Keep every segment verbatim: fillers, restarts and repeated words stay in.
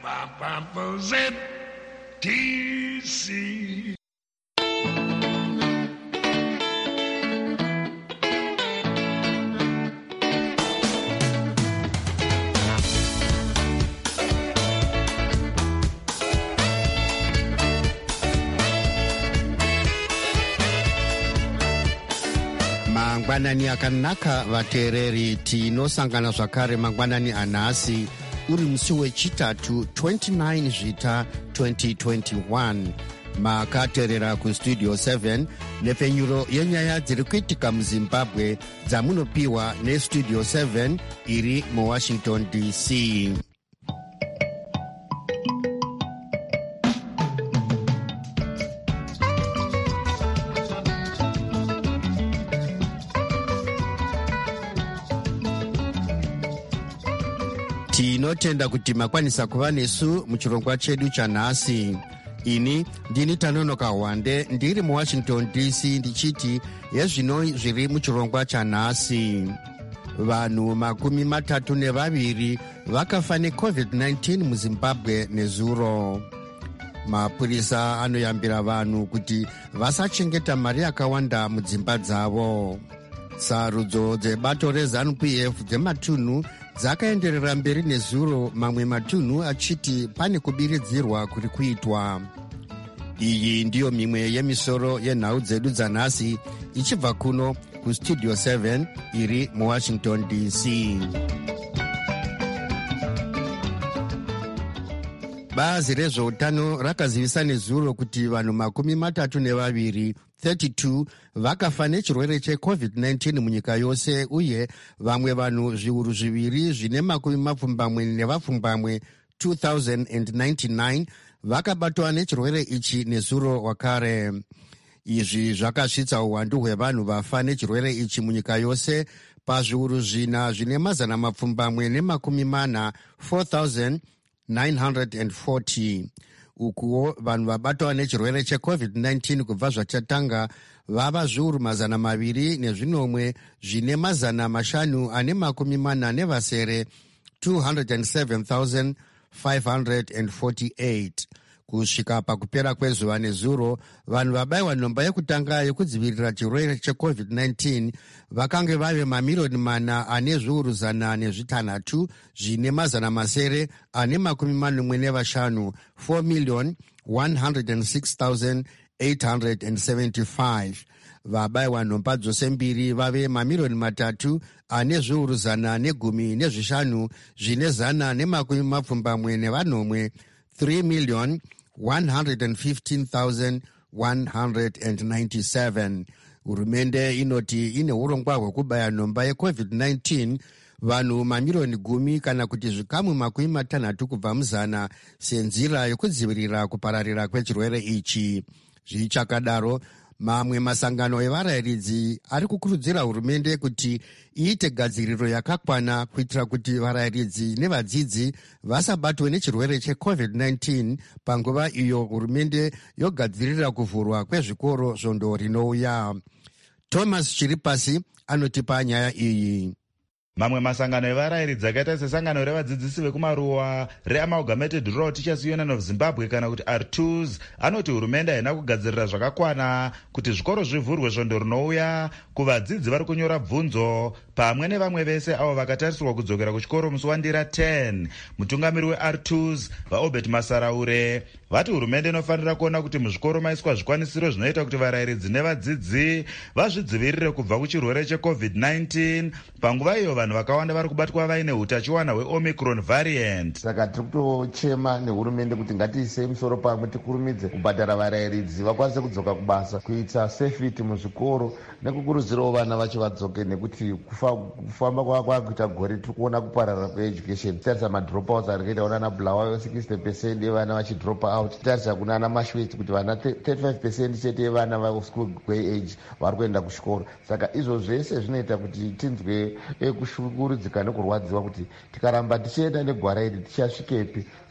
Z T C. Mangwanani akanaka vateereri, tinosangana zvakare mangwanani anhasi uri musi wechitatu twenty-nine zvita twenty twenty-one. Makateerera kustudio seven nepfenyuro yenyaya dziri kuitika muzimbabwe dzamunopiwa nestudio seven iri muwashington D C. Tinotenda kuti makwanisa kuva nesu muchirongwa chedu chanhasi. Ini ndini Tanonoka Hwande ndiri muwashington D C ndichiti yezvino zviri muchirongwa chanhasi. Vanhu makumi matatu nevaviri vakafa necovid nineteen muzimbabwe nezuro. Mapurisa anoyambira vanhu kuti vasachengeta mari yakawanda mudzimba dzavo. Sarudzo dzebato reZANU P F dzematunhu dzakaenderera mberi nezuro, mamwe matunhu achiti pane kubiridzirwa kuri kuitwa. Iyi ndiyo mimwe yemisoro yenhau dzedu dzanhasi ichibva kuno kustudio seven iri muwashington D C. Bazi rezveutano rakazivisa nezuro kuti vanhu makumi matatu nevaviri thirty-two vakafa nechirwere checovid nineteen munyika yose, uye vamwe vanhu zviuru zviviri zvine makumi mapfumbamwe nevapfumbamwe two thousand ninety-nine vakabatwa nechirwere ichi nezuro wakare. Izvi zvakasvitsa uwandu hwevanhu vafa nechirwere ichi munyika yose pazviuru zvina zvine mazana mapfumbamwe nemakumi mana four thousand nine hundred forty. Ukuwo vanhu vabatwa nechirwere checovid nineteen kubva zvachatanga vava zviuru mazana maviri nezvinomwe zvine mazana mashanu ane makumi mana nevasere two hundred seven thousand five hundred forty-eight. Kusvika pakupera kwezuva nezuro, vanhu vabayiwa nhomba yekutanga yekudzivirira chirwere checovid nineteen vakange vave mamiliyoni mana ane zviuru zana nezvitanhatu zvine mazana masere ane makumi manomwe nevashanu four million one hundred six thousand eight hundred seventy-five. Vabayiwa nhomba dzose mbiri vave mamiliyoni matatu ane zviuru zana negumi nezvishanu zvine zana nemakumi mapfumbamwe nevanomwe three million one hundred fifteen thousand one hundred ninety-seven. Hurumende inoti ine urongwa hwekubaya nhomba yecovid nineteen vanhu mamiliyoni gumi kana kuti zvikamu makumi matanhatu kubva muzana senzira yokudzivirira kupararira kwechirwere ichi. Zvichakadaro, mamwe masangano evarayiridzi ari kukurudzira hurumende kuti iite gadziriro yakakwana kuitira kuti varayiridzi nevadzidzi vasabatwe nechirwere checovid nineteen panguva iyo hurumende yogadzirira kuvhurwa kwezvikoro zvondo rinouya. Thomas Chiripasi anotipa nyaya iyi. Mamwe masangano evarayiridzi akaita sesangano revadzidzisi vekumaruwa reAmalgamated Rural Teachers Union of Zimbabwe kana kuti R two S anoti hurumende haina kugadzirira zvakakwana kuti zvikoro zvivhurwe zvondo rinouya kuvadzidzi vari kunyora bvunzo pamwe nevamwe vese avo vakatarisirwa kudzokera kuchikoro musi wandira ten. Mutungamiri weR two S vaObert Masaraure vati hurumende inofanira kuona kuti muzvikoro maiswa zvikwanisiro zvinoita kuti varayiridzi nevadzidzi vazvidzivirire kubva kuchirwere checovid nineteen panguva iyo vanhu vakawanda vari kubatwa vaine utachiwana hweomicron variant. Saka tiri kutochema nehurumende kuti ngatiisei musoro pamwe tikurumidze kubhadhara varayiridzi vakwanise kudzoka kubasa, kuita safety muzvikoro nekukurudzirawo vana vacho vadzoke, nekuti kufamba kwakuita gore tiri kuona kuparara kweeducation. Tarisa madropouts ari kuita kunana Bulawayo sixty percent evana vachidropa out. Tarisa kunana Mashweti kuti vana thirty-five percent chete evana vaschool grade age vari kuenda kuchikoro. Saka izvo zvese zvinoita kuti tinzwe kushukurudzika nekurwadziwa kuti tikaramba tichienda negwara iri tichasvikepi.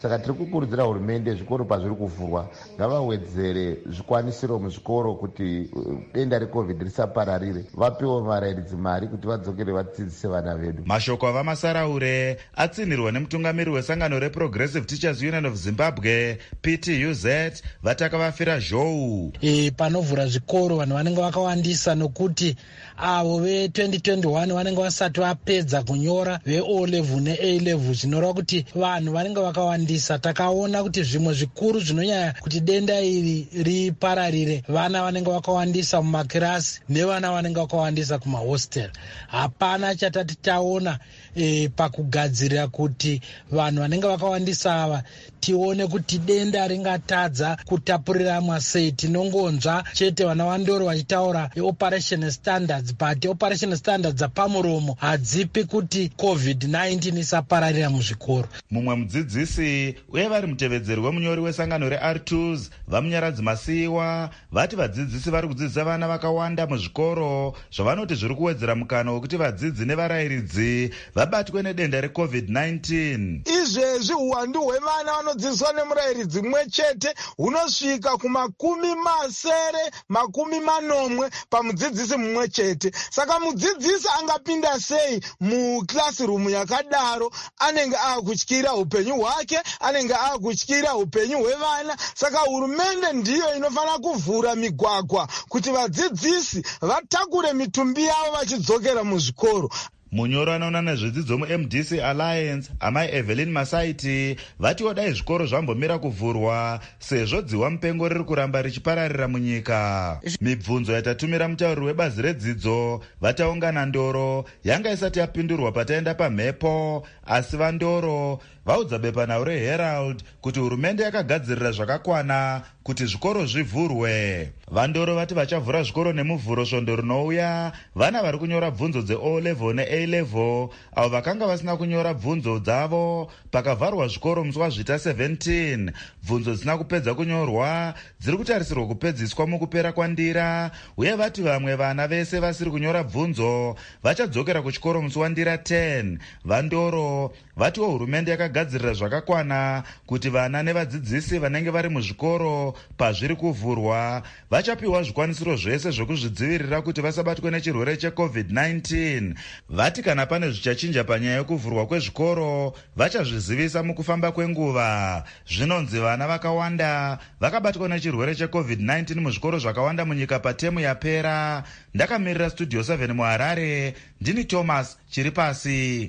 saka tiri kukurudzira hurumende zvikoro pazviri kuvhurwa ngavawedzere zvikwanisiro muzvikoro kuti denda recovid risapararire, vapiwo varairidzi mari kuti vadzokere vadzidzise vana vedu. Mashoko avamasaraure atsinirwa nemutungamiri wesangano reProgressive Teachers Union of Zimbabwe P T U Z vatakavafira zhou. E, panovhura zvikoro vanhu vanenge vakawandisa nokuti avo ve twenty twenty-one vanenge vasati vapedza kunyora ve-O level ne-A level, zvinoreva kuti vanhu vanenge vakawandisa. Takaona kuti zvimwe zvikuru zvinonyanya kuti denda iri ripararire vana vanenge vakawandisa mumakirasi nevana vanenge vakawandisa kumahostel. Hapana chatati taona e, pakugadzirira kuti vanhu vanenge vakawandisa ava tione kuti denda ringatadza kutapuriramwa sei. Tinongonzva chete vana vandoro vachitaura operation standards, but operation standards dzapamuromo hadzipi kuti covid nineteen isapararira muzvikoro. Mumwe mudzidzisi uye vari mutevedzeri wemunyori wesangano reR two s vamunyaradzi Masiyiwa vati vadzidzisi vari kudzidzisa vana vakawanda muzvikoro zvavanoti zviri kuwedzera mukana wekuti vadzidzi nevarayiridzi vabatwe nedenda recovid nineteen. Izvezvi uwandu hwevana vanodzidziswa nemurayiridzi mumwe chete hunosvika kumakumi masere makumi manomwe pamudzidzisi mumwe chete. Saka mudzidzisi angapinda sei muclassroom yakadaro? Anenge akutyira upenyu hwake, anenge akutyira upenyu hwevana. Saka hurumende ndiyo inofana kuvhura migwagwa kuti vadzidzisi vatakure mitumbi yavo vachidzokera muzvikoro. Munyoro anoona nezvidzidzo mu-M D C Alliance amai Evelyn Masaiti vatiwo dai zvikoro zvambomira kuvhurwa sezvo dziwa mupengo riri kuramba richipararira munyika. Mibvunzo yatatumira mutauriri webazi redzidzo vataungana Ndoro yanga isati yapindurwa pataenda pamhepo, asi vaNdoro vaudza bepanhau reHerald kuti hurumende yakagadzirira zvakakwana kuti zvikoro zvivhurwe. VaNdoro vati vachavhura zvikoro nemuvhuro svondo rinouya vana vari kunyora bvunzo dze-O level ne-A level avo vakanga vasina kunyora bvunzo dzavo pakavharwa zvikoro musi wazvita seventeen. Bvunzo dzisina kupedza kunyorwa dziri kutarisirwa kupedziswa mukupera kwandira, uye vati vamwe vana vese vasiri kunyora bvunzo vachadzokera kuchikoro musi wandira ten. VaNdoro vatiwo hurumende yakagadzirira zvakakwana kuti vana nevadzidzisi vanenge vari muzvikoro pazviri kuvhurwa vachapiwa zvikwanisiro zvese zvokuzvidzivirira kuti vasabatwe nechirwere checovid nineteen. Vati kana pane zvichachinja panyaya yekuvhurwa kwezvikoro vachazvizivisa mukufamba kwenguva. Zvinonzi vana vakawanda vakabatwa nechirwere checovid nineteen muzvikoro zvakawanda munyika patemu yapera. Ndakamirira studio seven muHarare, ndini Thomas Chiripasi.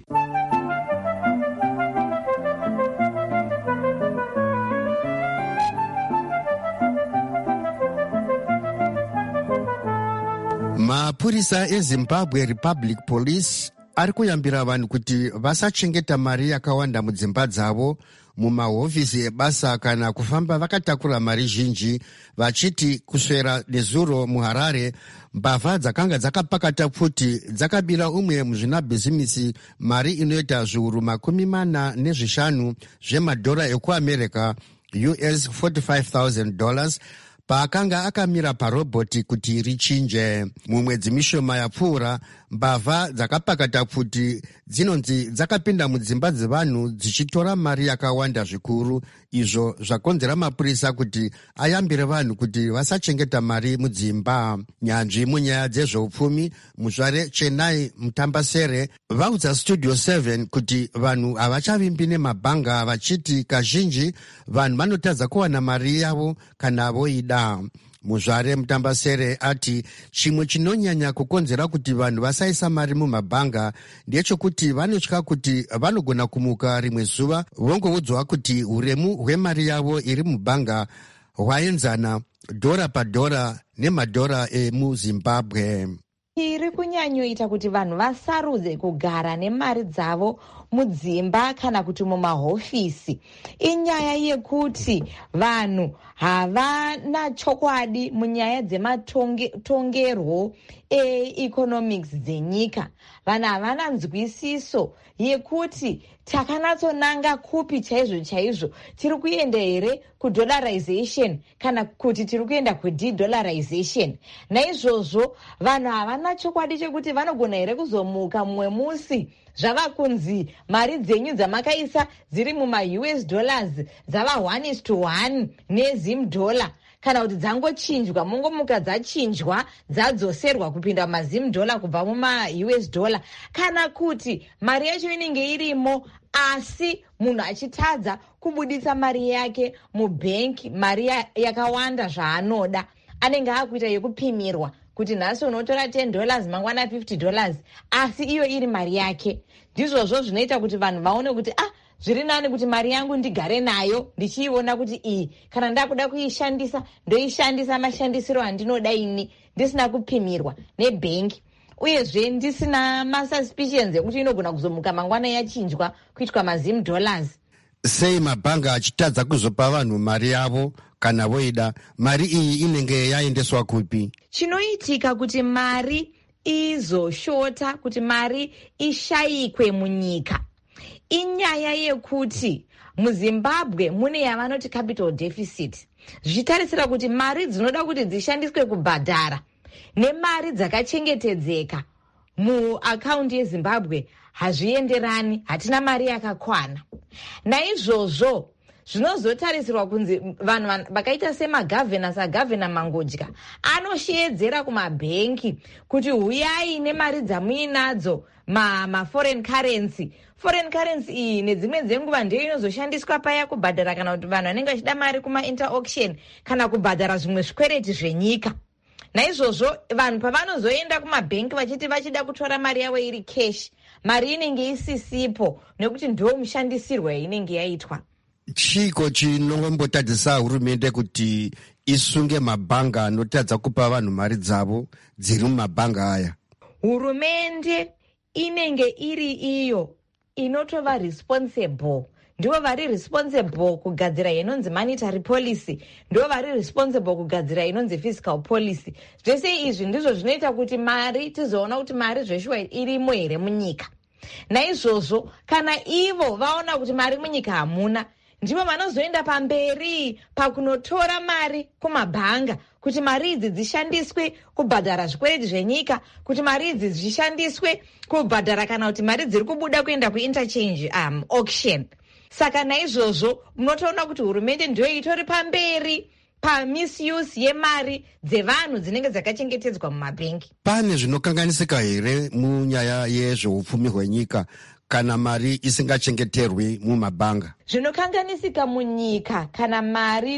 Mapurisa eZimbabwe Republic Police ari kuyambira vanhu kuti vasachengeta mari yakawanda mudzimba dzavo, mumahofisi ebasa kana kufamba vakatakura mari zhinji, vachiti kuswera nezuro muHarare mbavha dzakanga dzakapakata pfuti dzakabira umwe muzvinabhizimisi mari inoita zviuru makumi mana nezvishanu zvemadhora ekuamerica U S forty-five thousand dollars paakanga akamira parobhoti kuti richinje. Mumwedzi mishoma yapfuura mbavha dzakapakata pfuti dzinonzi dzakapinda mudzimba dzevanhu dzichitora mari yakawanda zvikuru, izvo zvakonzera mapurisa kuti ayambire vanhu kuti vasachengeta mari mudzimba. Nyanzvi munyaya dzezveupfumi muzvare Chennai Mutambasere vaudza Studio seven kuti vanhu havachavimbi nemabhanga, vachiti kazhinji vanhu vanotadza kuwana mari yavo kana voida. Muzvare Mutambasere ati chimwe chinonyanya kukonzera kuti vanhu vasaisa mari mumabhanga ndechekuti vanotya kuti vanogona kumuka rimwe zuva vongoudzwa kuti uremu hwemari yavo iri mubhanga hwaenzana dhora padhora nemadhora emuZimbabwe. Iri kunyanyoita kuti vanhu vasarudze kugara nemari dzavo mudzimba kana kuti mumahofisi. Inyaya yekuti vanhu havana chokwadi munyaya dzematongerwo e-economics dzenyika. Vanhu havana nzwisiso yekuti takanatsonanga kupi chaizvo chaizvo? Tiri kuenda here kudollarization kana kuti tiri kuenda kudedollarization? Naizvozvo vanhu havana chokwadi chekuti vanogona here kuzomuka mumwe musi zvava kunzi mari dzenyu dzamakaisa dziri muma-U S dollars dzava one is to one nezim dollar, kana kuti dzangochinjwa, mungomuka dzachinjwa dzadzoserwa kupinda mumazim dollar kubva muma-U S dollar, kana kuti mari yacho inenge irimo asi munhu achitadza kubuditsa mari yake mubhengi, mari yakawanda zvaanoda, anenge akuita yekupimirwa kuti nhasi unotora ten dollars mangwana fifty dollars, asi iyo iri mari yake. Ndizvozvo zvinoita kuti vanhu vaone kuti ah, zviri nani kuti mari yangu ndigare nayo ndichiiona kuti iyi kana ndakuda kuishandisa ndoishandisa mashandisiro andinoda ini ndisina kupimirwa nebhengi, uyezve ndisina masuspicions ekuti inogona kuzomuka mangwana yachinjwa kuitwa mazim dollars. Sei mabhanga achitadza kuzopa vanhu mari yavo kana voida? Mari iyi inenge yaendeswa kupi? Chinoitika kuti mari izoshota, kuti mari ishayikwe munyika, inyaya yekuti muZimbabwe mune yavanoti capital deficit, zvichitarisira kuti mari dzinoda kuti dzishandiswe kubhadhara nemari dzakachengetedzeka muakaundi yeZimbabwe hazvienderani, hatina mari yakakwana. Naizvozvo zvinozotarisirwa kunzi vanhu vakaita semagavhenasi agavhena Mangodya anoshedzera kumabhengi kuti huyai nemari dzamuinadzo maforeign currency. Foreign currency iyi nedzimwe dzenguva ndiyo inozoshandiswa paya kubhadhara kana kuti vanhu vanenge vachida mari kuma-inter-auction kana kubhadhara zvimwe zvikwereti zvenyika. Naizvozvo vanhu pavanozoenda kumabhengi vachiti vachida kutora mari yavo iri cash, mari inenge isisipo nekuti ndo mushandisirwo inenge yaitwa. Chiko chinongombotadzisa hurumende kuti isunge mabhanga anotadza kupa vanhu mari dzavo dziri mumabhanga aya? Hurumende inenge iri iyo inotova responsible, ndivo vari responsible kugadzira inonzi monetary policy, ndivo vari responsible kugadzira inonzi fiscal policy. Zvese izvi ndizvo zvinoita kuti mari tizoona kuti mari zveshuwa irimo here munyika. Naizvozvo kana ivo vaona kuti mari munyika hamuna, ndivo vanozoenda pamberi pakunotora mari kumabhanga kuti mari idzi dzishandiswe kubhadhara zvikwereti zvenyika, kuti mari idzi zvishandiswe kubhadhara kana kuti mari dziri kubuda kuenda kuinterchange um, auction. Saka naizvozvo munotoona kuti hurumende ndiyo itori pamberi pamisuse yemari dzevanhu dzinenge dzakachengetedzwa mumabhengi. Pane zvinokanganisika here munyaya yezveupfumi hwenyika kana mari isingachengeterwi mumabhanga? Zvinokanganisika munyika kana mari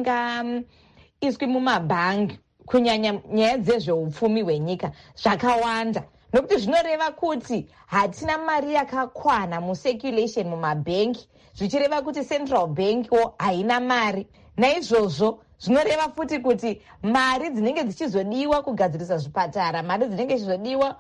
dzisingaiswi mumabhangi, kunyanya nyaya dzezveupfumi hwenyika, zvakawanda. Nokuti zvinoreva kuti hatina mari yakakwana mucirculation mumabhengi, zvichireva kuti central bank wo haina mari. Naizvozvo zvinoreva futi kuti mari dzinenge dzichizodiwa kugadzirisa zvipatara, mari dzinenge dzichizodiwa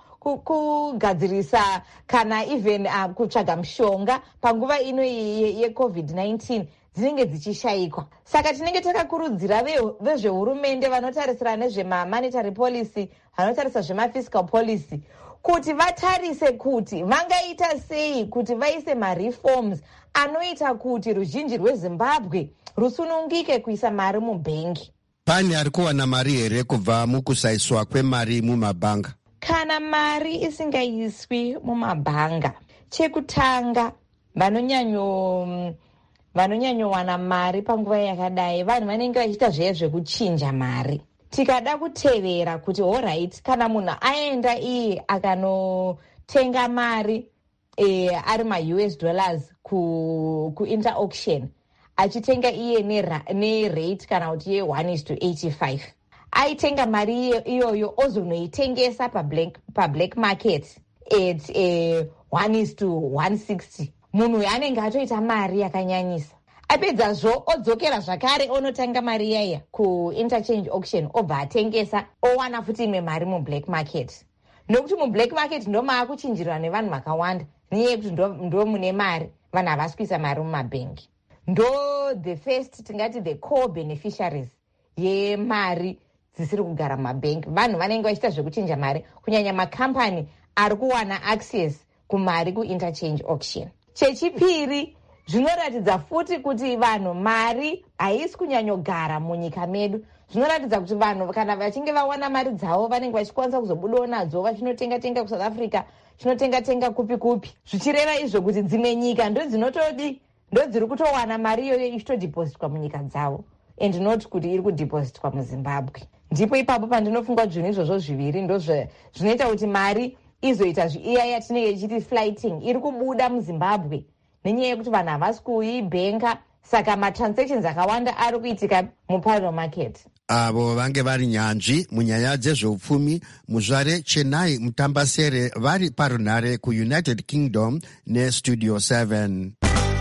kugadzirisa kana even uh, kutsvaga mishonga panguva ino yecovid nineteen dzinenge dzichishayikwa. Saka tinenge takakurudzira vezvehurumende vanotarisira nezvema-monetary policy, vanotarisa zvema-fiscal policy, kuti vatarise kuti vangaita sei kuti vaise ma-reforms anoita kuti ruzhinji rweZimbabwe rusunungike kuisa mari mubhengi. Pane ari kuwana mari here kubva mukusaiswa kwemari mumabhanga? Kana mari isingaiswi mumabhanga, chekutanga vanonyanyo vanonyanyowana mari panguva yakadai vanhu vanenge vachiita zviya zvekuchinja mari. Tikada kutevera kuti alright, kana munhu aenda iye akanotenga mari e, ari ma-U S dollars ku, ku inter auction, achitenga iye nerate kana kuti ye one is to eighty-five, aitenga mari iyoyo ozonoitengesa pablack, pablack market at uh, one is to one sixty, munhu anenge atoita mari yakanyanyisa. Apedzazvo odzokera zvakare onotanga mari yaya ku-interchange auction, obva atengesa owana futi imwe mari mu-black market. Nokuti mu-black market ndo maakuchinjirwa nevanhu vakawanda, niye kuti ndo, ndo mune mari, vanhu havasi kuisa mari mumabhengi. Ndo the first, tingati the core beneficiaries yemari dzisiri kugara mumabhengi. Vanhu vanenge vachiita zvekuchinja mari, kunyanya makambani ari kuwana access kumari ku-interchange auction. Chechipiri, zvinoratidza futi kuti vanhu mari haisi kunyanyogara munyika medu. Zvinoratidza kuti vanhu kana vachinge vawana mari dzavo vanenge vachikwanisa kuzobudawo nadzo vachinotenga tenga kuSouth Africa, chinotenga tenga kupi kupi. Zvichireva izvo kuti dzimwe nyika ndo dzinotodi ndo dziri kutowana mari iyoyo ichitodhipozitwa munyika dzavo and not kuti iri kudhipozitwa muZimbabwe. Ndipo ipapo pandinofunga kuti zvinhu izvozvo zviviri ndo zvinoita kuti mari izoita iya yatinenge ichiti flighting iri kubuda muZimbabwe nenyaya yekuti vanhu havasi kuibhenga, saka matransactions akawanda ari kuitika muparallel market. Avo vange vari nyanzvi munyaya dzezveupfumi muzvare Chennai Mutambasere vari parunhare kuUnited Kingdom neStudio seven.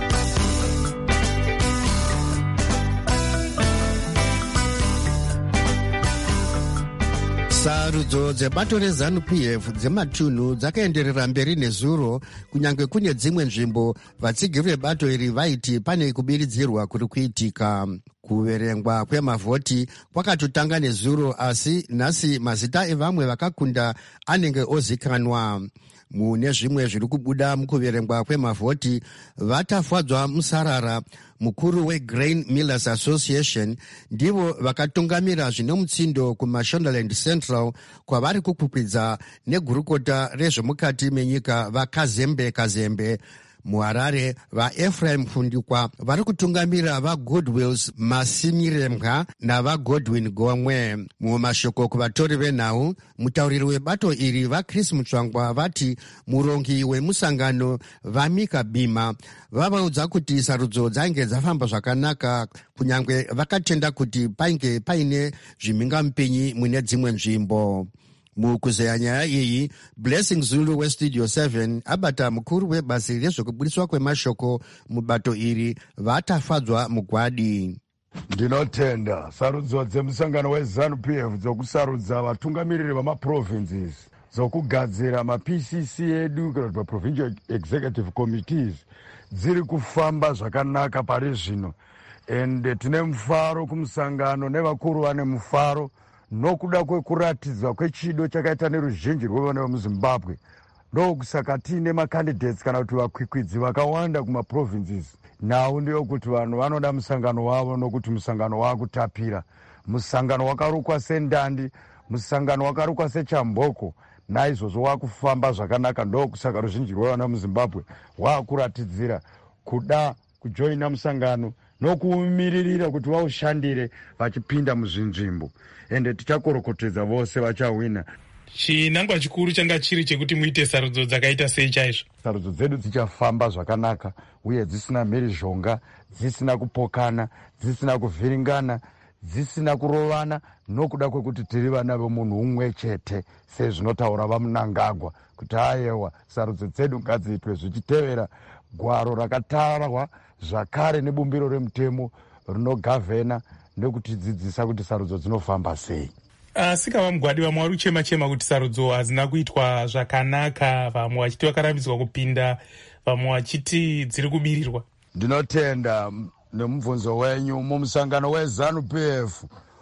Sarudzo dzebato reZANU-P F dzematunhu dzakaenderera mberi nezuro, kunyange kune dzimwe nzvimbo vatsigiri vebato iri vaiti pane kubiridzirwa kuri kuitika. Kuverengwa kwemavhoti kwakatotanga nezuro, asi nhasi mazita evamwe vakakunda anenge ozikanwa. Mune zvimwe zviri kubuda mukuverengwa kwemavhoti, vatafadzwa musarara, mukuru weGrain Millers Association, ndivo vakatungamira zvine mutsindo kuMashonaland Central kwavari kukwikwidza negurukota rezvemukati menyika vaKazembe Kazembe. MuHarare vaEphraim Fundikwa vari kutungamira vaGoodwills Masimirembwa navaGodwin Gomwe. Mumashoko kuvatori venhau, mutauriri webato iri vaChris Mutsvangwa vati murongi wemusangano vaMika Bima vavaudza kuti sarudzo dzainge dzafamba zvakanaka, kunyange vakatenda kuti painge paine zvimhingamupinyi mune dzimwe nzvimbo. Mukuzeya nyaya iyi, Blessing Zulu weStudio seven abata mukuru webasi rezvekubudiswa kwemashoko mubato iri vatafadzwa mugwadi. Ndinotenda sarudzo dzemusangano weZANU-P F dzokusarudza vatungamiriri vamaprovinces, dzokugadzira maP C C edu kana kuti maprovincial executive committees dziri kufamba zvakanaka pari zvino, ende tine mufaro kumusangano nevakuru vane mufaro nokuda kwekuratidza kwechido chakaita neruzhinji rwevana vemuZimbabwe. Ndokusaka tiine macandidates kana kuti vakwikwidzi vakawanda kumaprovinces. Nhau ndiyo kuti vanhu vanoda musangano wavo nokuti musangano wakutapira. Musangano wakarukwa sendandi, musangano wakarukwa sechamboko, naizvozvo wakufamba zvakanaka. Ndokusaka ruzhinji rwevana vemuZimbabwe wakuratidzira kuda kujoina musangano nokuumiririra kuti vaushandire vachipinda muzvinzvimbo, ende tichakorokotedza vose vachawina. Chinangwa chikuru changa chiri chekuti muite sarudzo dzakaita sei chaizvo? Sarudzo dzedu dzichafamba zvakanaka uye dzisina mhirizhonga, dzisina kupokana, dzisina kuvhiringana, dzisina kurovana, nokuda kwekuti tiri vana vemunhu umwe chete sezvinotaura vaMunangagwa kuti ayewa sarudzo dzedu ngadziitwe zvichitevera gwaro rakatarwa zvakare nebumbiro remutemo rinogavhena nekutidzidzisa kuti sarudzo dzinofamba sei. Asi kava mugwadi vamwe vari kuchema chema kuti sarudzo hadzina kuitwa zvakanaka, vamwe vachiti vakarambidzwa kupinda, vamwe vachiti dziri kubirirwa. Ndinotenda nemubvunzo wenyu. Mumusangano weZANU-P F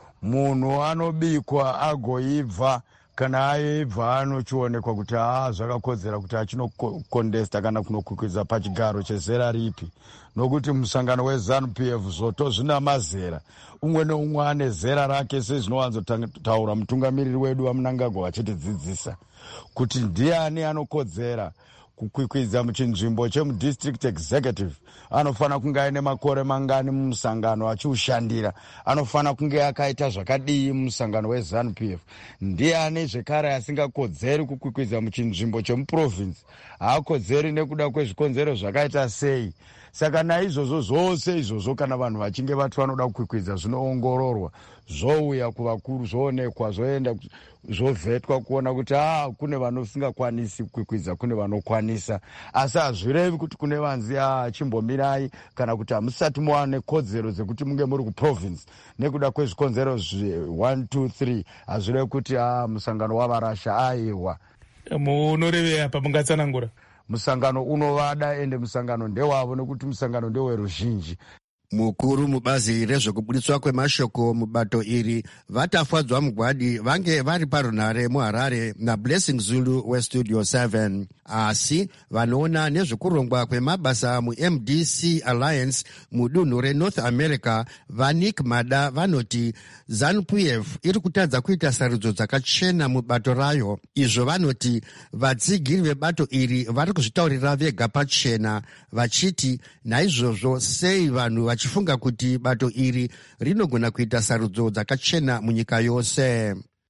munhu anobikwa agoibva, kana aibva anochionekwa kuti haa zvakakodzera kuti achinokondesta kana kunokwikwidza pachigaro chezera ripi, nokuti musangano weZANU-P F zvoto zvina mazera, umwe neumwe ane zera rake, sezvinowanzotaura mutungamiriri wedu waMunangagwa vachitidzidzisa kuti ndiani anokodzera kukwikwidza muchinzvimbo chemudistrict executive. Anofana kunge aine makore mangani mumusangano achiushandira, anofana kunge akaita zvakadii mumusangano weZANU-P F. Ndiani zvekare asingakodzeri kukwikwidza muchinzvimbo chemuprovince, haakodzeri nekuda kwezvikonzero zvakaita sei. Saka naizvozvo zvose izvozvo kana vanhu vachinge vati vanoda kukwikwidza zvinoongororwa, zvouya kuvakuru, zvoonekwa, zvoenda zvovhetwa kuona kuti ah kune vanosingakwanisi kukwikwidza, kune vanokwanisa, asi hazvirevi kuti kune vanzi ah chimbomirai kana kuti hamusati muwane kodzero dzekuti munge muri kuprovince nekuda kwezvikonzero one two three, hazvirevi kuti ah musangano wavarasha aiwa. Munorevei apa mungatsanangura? Musangano unovada ende musangano ndewavo, nekuti musangano ndeweruzhinji. mukuru mubazi rezvekubudiswa kwemashoko mubato iri vatafadzwa mugwadi vange vari parunhare muharare nablessing zulu westudio seven, asi vanoona nezvekurongwa kwemabasa mu-M D C Alliance mudunhu renorth america vanik mada vanoti ZANU-P F iri kutadza kuita sarudzo dzakachena mubato rayo. Izvo vanoti vatsigiri vebato iri vari kuzvitaurira vega pachena vachiti naizvozvo sei vanhu vachifunga kuti bato iri rinogona kuita sarudzo dzakachena munyika yose.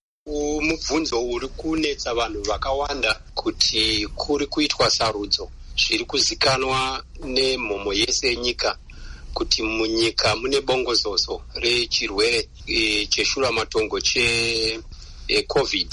Mubvunzo uri kunetsa vanhu vakawanda kuti kuri kuitwa sarudzo. Zviri kuzikanwa nemhomo yese yenyika kuti munyika mune bongozozo rechirwere e, cheshuramatongo che e, COVID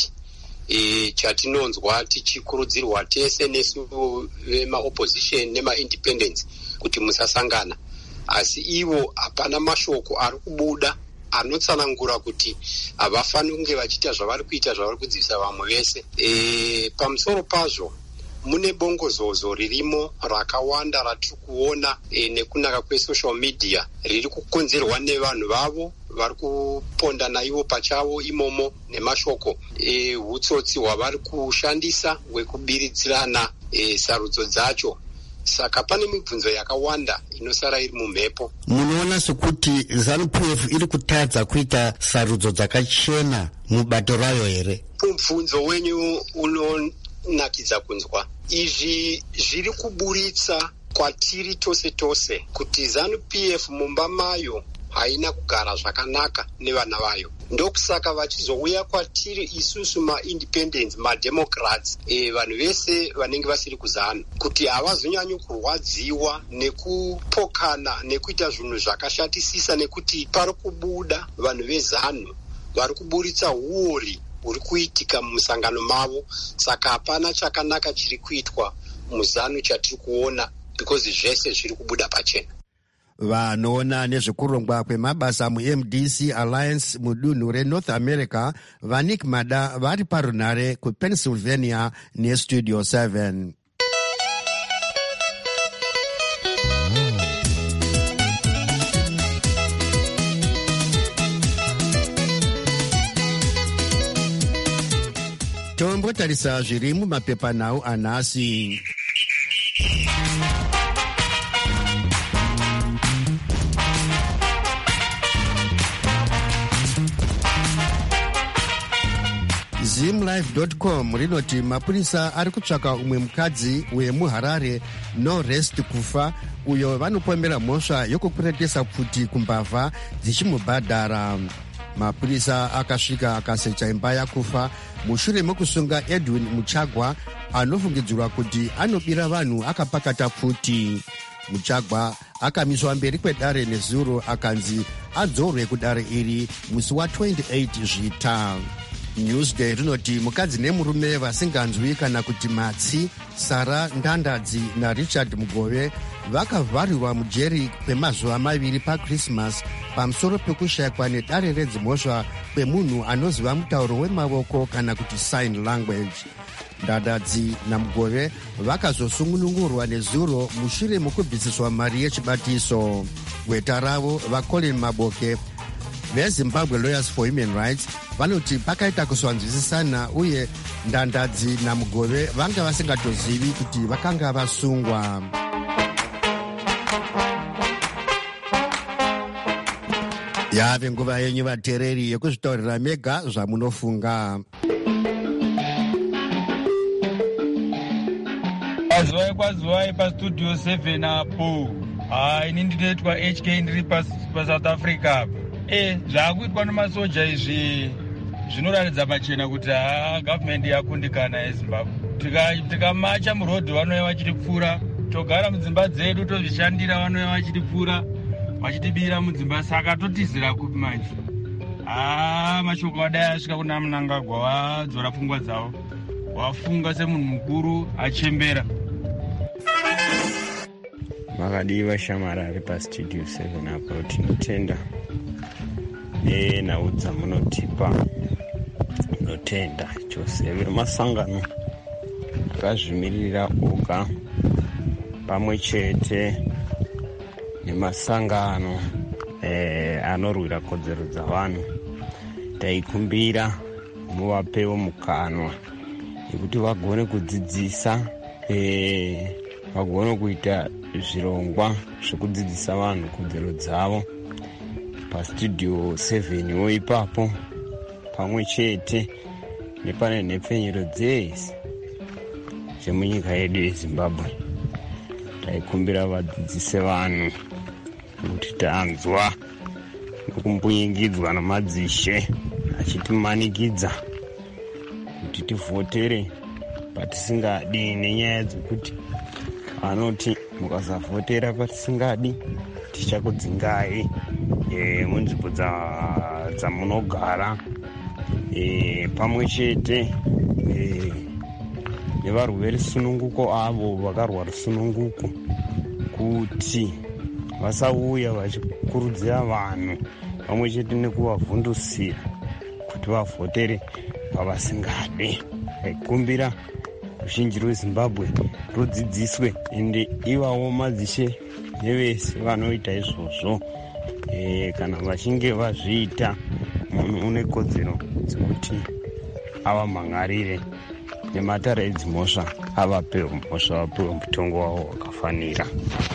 e, chatinonzwa tichikurudzirwa tese nesu vema-opposition nema-independence kuti musasangana. Asi ivo hapana mashoko ari kubuda anotsanangura kuti havafaniri kunge vachiita zvavari kuita zvavari kudzivisa vamwe vese. E, pamusoro pazvo mune bongozozo ririmo rakawanda ratiri kuona e, nekunaka kwesocial media riri kukonzerwa nevanhu vavo vari kuponda naivo pachavo imomo nemashoko e, hutsotsi hwavari kushandisa hwekubiridzirana e, sarudzo dzacho. Saka pane mibvunzo yakawanda inosara iri mumhepo. Munoona sekuti ZANU-P F iri kutadza kuita sarudzo dzakachena mubato rayo here? Mubvunzo wenyu unonakidza kunzwa. Izvi zviri kuburitsa kwatiri tose tose kuti ZANU-P F mumba mayo haina kugara zvakanaka nevana vayo. Ndokusaka vachizouya kwatiri isusu ma-independents, ma-democrats, e, vanhu vese vanenge vasiri kuzanu kuti havazonyanyi kurwadziwa nekupokana nekuita zvinhu zvakashatisisa nekuti pari kubuda vanhu vezanu vari kuburitsa huori huri kuitika mumusangano mavo. Saka hapana chakanaka chiri kuitwa muzanu chatiri kuona because zvese zviri kubuda pachena. Vanoona nezvekurongwa kwemabasa mu-M D C Alliance mudunhu renorth america vanik mada vari parunhare kupennsylvania nestudio seven. Tombotarisa zviri mumapepanhau anhasi. zimlife dot com rinoti mapurisa ari kutsvaka umwe mukadzi wemuharare no rest kufa uyo vanopomera mhosva yokukuretesa pfuti kumbavha dzichimubhadhara. Mapurisa akasvika akasecha imba yakufa mushure mekusunga Edwin Muchagwa anofungidzirwa kuti anobira vanhu akapakata pfuti. Muchagwa akamiswa mberi kwedare nezuro akanzi adzorwe kudare iri musi wa-twenty-eight Zvita. Newsday rinoti mukadzi nemurume vasinganzwi kana kuti matsi, Sara Ndandadzi naRichard Mugove vakavharirwa mujeri kwemazuva maviri paChristmas pamusoro pekushayikwa nedare redzimhosva kwemunhu anoziva mutauro wemavoko kana kuti sign language. Ndandadzi naMugove vakazosungunungurwa nezuro mushure mokubvisiswa mari yechibatiso. Gweta ravo vaColin Maboke veZimbabwe Lawyers for Human Rights vanoti pakaita kusvanzwisisana uye Ndandadzi naMugove vanga vasingatozivi kuti vakanga vasungwa. Yave nguva yenyu vateereri yekuzvitaurira mega zvamunofunga. Kwazivai kwazivai pastudio seven apo. Ah, ini ndinoitwa H K ndiri paSouth Africa. Eh, zvakuitwa nemasoja izvi zvinoratidza pachena kuti ha government yakundikana yeZimbabwe. Tikamacha tika murodhi vanouya vachitipfuura, togara mudzimba dzedu tozvishandira vanouya vachitipfuura, vachitibira mudzimba, saka totizira kupi manje. Ah, mashoko adai asvika kuna Mnangagwa wadzora pfungwa dzavo. Wafunga semunhu mukuru achembera. Makadiva Shamarari pastudio seven apo tinotenda nenhau dzamunotipa, tinotenda chose vemasangano akazvimirira oga pamwe chete nemasangano eh, anorwira kodzero dzavanhu. Taikumbira muvapewo mukanwa yekuti vagone kudzidzisa, eh, vagone kuita zvirongwa zvekudzidzisa vanhu kodzero dzavo pastudio seven wo ipapo, pamwe chete nepane nhepfenyero dzese dzemunyika yedu yeZimbabwe. Taikumbira vadzidzise vanhu kuti tanzwa nokumbunyikidzwa namadzishe achitimanikidza kuti tivhotere patisingadi, nenyaya dzekuti vanoti mukasavhotera patisingadi tichakudzingai e, munzvimbo dzamunogara, e, pamwe chete e, nevarwere rusununguko avo vakarwa rusununguko kuti vasauya vachikurudzira vanhu pamwe chete nekuvavhundusira kuti vavhotere pavasingade. Taikumbira ruzhinji rweZimbabwe rudzidziswe, ende ivawo madzishe nevese vanoita izvozvo. E, kana vachinge vazviita, munhu une kodzero dzekuti avamhangarire nematare edzimhosva, avapewo mhosva, vapewo mutongo wavo wakafanira.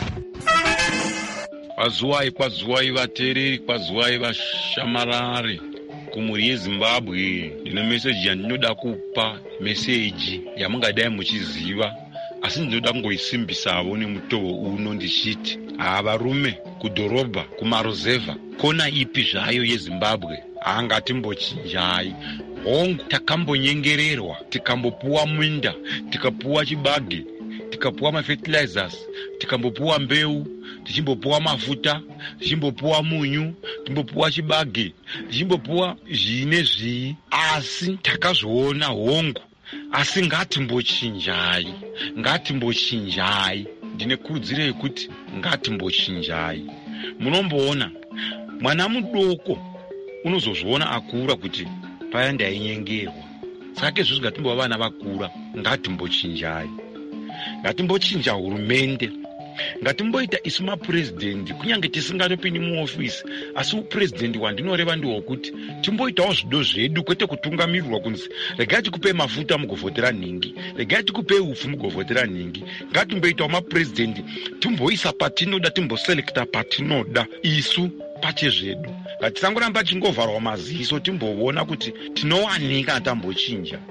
Kwazuwai, kwazuwai vateereri, kwazuwai vashamarari kumhuri yeZimbabwe. Ndine meseji yandinoda kupa, meseji yamungadai muchiziva, asi ndinoda kungoisimbisawo nemutoo uno ndichiti varume kudhorobha, kumaruzevha, kona ipi zvayo yeZimbabwe haangatimbochinjai. Hongu takambonyengererwa, tikambopuwa minda, tikapuwa chibage, tikapuwa mafertilizers, tikambopuwa mbeu, tichimbopuwa mafuta, tichimbopuwa munyu, timbopuwa chibage, tichimbopuwa zvine zvii, asi takazvoona hongu. Asi ngatimbochinjai, ngatimbochinjai. Ndine kurudziro yekuti ngatimbochinjai. Munomboona mwana mudoko unozozviona akura kuti paya ndainyengerwa. Saka izvozvo ngatimbova vana vakura, ngatimbochinjai. Ngatimbochinja hurumende, ngatimboita isu mapurezidendi, kunyange tisingatopindi muofisi, asi upurezidendi wandinoreva ndihwokuti timboitawo zvido zvedu, kwete kutungamirirwa kunzi regai tikupei mafuta mugovhotera nhingi, regai tikupei upfu mugovhotera nhingi. Ngatimboitawo mapurezidendi, timboisa patinoda, timboselekta patinoda isu pache zvedu. Ngatisangoramba tichingovharwa maziso, timboona kuti tinowanika tambochinja.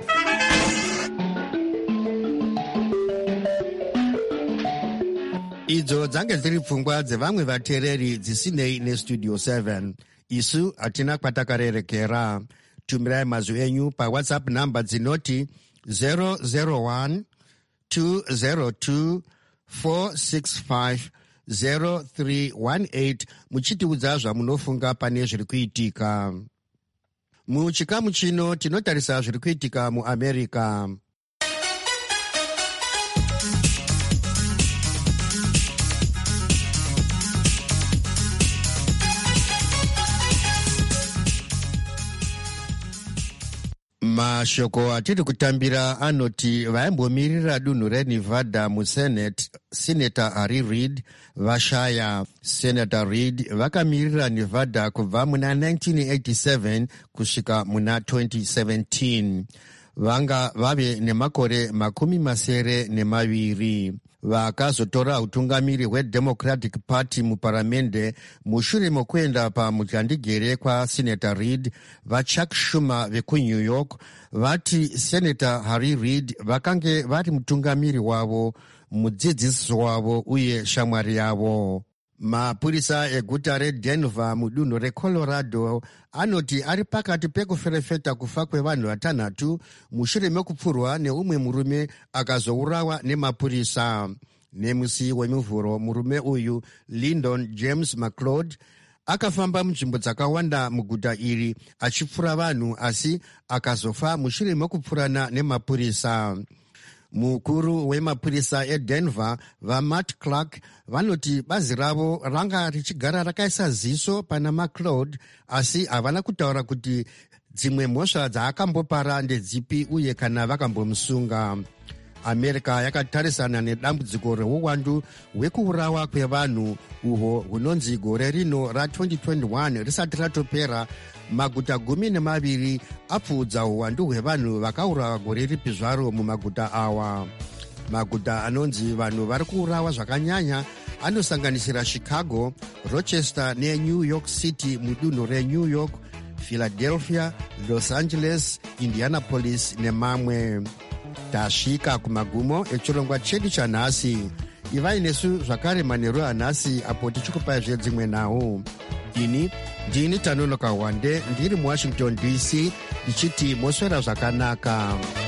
Idzo dzange dziri pfungwa dzevamwe vateereri dzisinei nestudio seven. Isu hatina kwatakarerekera. Tumirai mazwi enyu pawhatsapp namba dzinoti zero zero one two zero two four six five zero three one eight muchitiudza zvamunofunga pane zviri kuitika. Muchikamu chino tinotarisa zviri kuitika muAmerica. Mashoko atiri kutambira anoti vaimbomirira dunhu reNevada musenate, Senator Harry Reid vashaya. Senator Reid vakamirira Nevada kubva muna nineteen eighty-seven kusvika muna twenty seventeen. Vanga vave nemakore makumi masere nemaviri. Vakazotora utungamiri hweDemocratic Party muparamende mushure mokuenda pamutandigere kwa Senator Reid vaChuck Schumer vekuNew York vati Senator Harry Reid vakange vari mutungamiri wavo, mudzidzisi wavo uye shamwari yavo. Mapurisa eguta reDenver mudunhu reColorado anoti ari pakati pekuferefeta kufa kwevanhu vatanhatu mushure mekupfurwa neumwe murume akazourawa nemapurisa. Nemusi wemuvhuro, murume uyu Lyndon James McLeod akafamba munzvimbo dzakawanda muguta iri achipfura vanhu, asi akazofa mushure mekupfurana nemapurisa. Mukuru wemapurisa eDenver vaMatt Clark vanoti bazi ravo ranga richigara rakaisa ziso pana McLeod, asi havana kutaura kuti dzimwe mhosva dzaakambopara ndedzipi uye kana vakambomusunga. america yakatarisana nedambudziko reuwandu hwekuurawa kwevanhu uhwo hunonzi gore rino ra-twenty twenty-one risati ratopera maguta gumi nemaviri apfuudza uwandu hwevanhu vakaurawa gore ripi zvaro mumaguta awa. Maguta anonzi vanhu vari kuurawa zvakanyanya anosanganisira Chicago, Rochester neNew York City mudunhu reNew York, Philadelphia, Los Angeles, Indianapolis nemamwe. Tasvika kumagumo echirongwa chedu chanhasi. Ivai nesu zvakare manheru anhasi apo tichikupai zvedzimwe nhau. Ini ndini Tanonoka Wande ndiri muWashington D C ndichiti moswera zvakanaka.